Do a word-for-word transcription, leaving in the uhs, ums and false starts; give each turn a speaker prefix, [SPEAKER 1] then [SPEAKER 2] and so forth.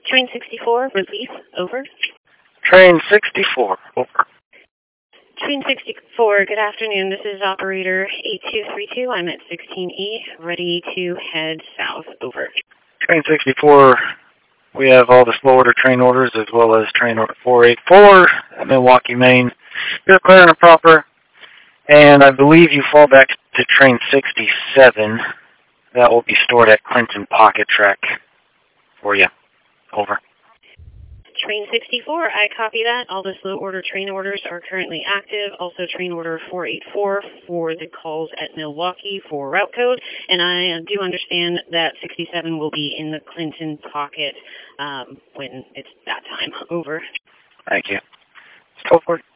[SPEAKER 1] Train sixty-four, relief, over.
[SPEAKER 2] Train sixty-four, over.
[SPEAKER 1] Train sixty-four, good afternoon. This is operator eight two three two. I'm at sixteen E, ready to head south, over.
[SPEAKER 2] Train sixty-four, we have all the slow order train orders as well as train order four eight four at Milwaukee, Maine. You're clear and proper, and I believe you fall back to train sixty-seven. That will be stored at Clinton Pocket Track for you. Over.
[SPEAKER 1] Train sixty-four, I copy that. All the slow order train orders are currently active. Also train order four eight four for the calls at Milwaukee for route code. And I do understand that sixty-seven will be in the Clinton Pocket um, when it's that time. Over.
[SPEAKER 2] Thank you. Go for it.